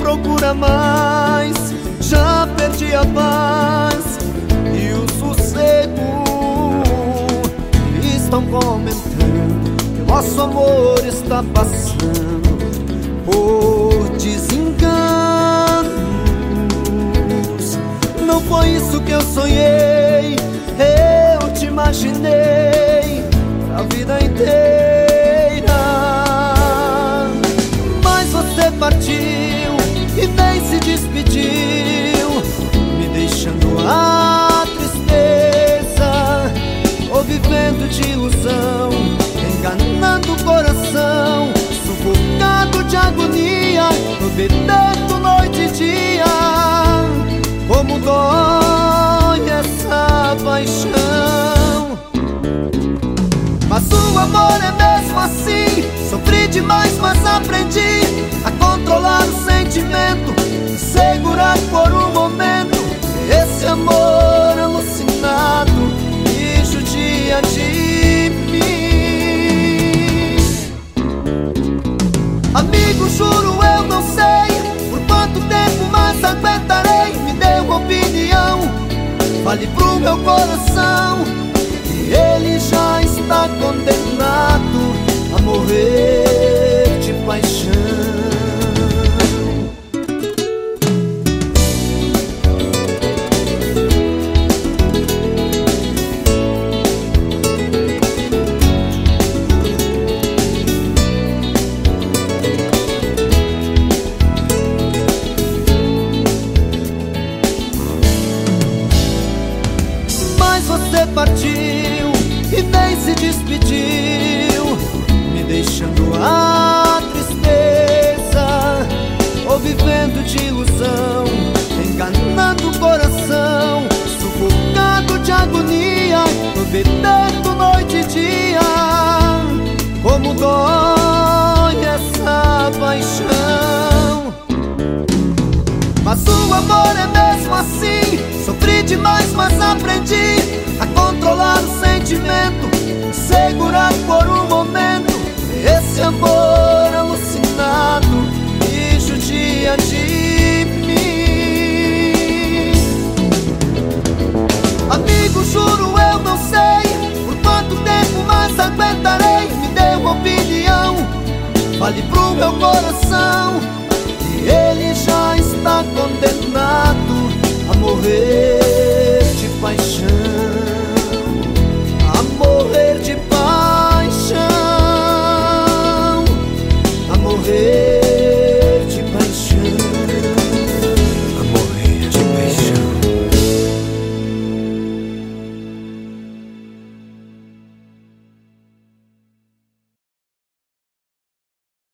procura mais. Já perdi a paz e o sossego. Estão comentando que o nosso amor está passando por desenganos. Não foi isso que eu sonhei, eu te imaginei a vida inteira. Mas você partiu e nem se despediu, me deixando a tristeza. Ou vivendo de ilusão, enganando o coração, sufocado de agonia, obedecendo noite e dia. Como dói essa paixão. Mas o amor é mesmo assim. Sofri demais, mas aprendi a controlar o sentimento, segurar por um momento esse amor alucinado que judia de mim. Amigo, juro eu não sei por quanto tempo mais aguentarei. Me dê uma opinião, fale pro meu coração que ele já está condenado a morrer de paixão. Você partiu e nem se despediu, me deixando a tristeza. Ou vivendo de ilusão, enganando o coração, sufocado de agonia, obedecendo noite e dia. Como dói essa paixão. Mas o amor é mesmo assim. Sofri demais, mas aprendi a controlar o sentimento, segurar por um momento esse amor alucinado que judia de mim. Amigo, juro eu não sei por quanto tempo mais aguentarei. Me dê uma opinião, fale pro meu coração que ele já está condenado a morrer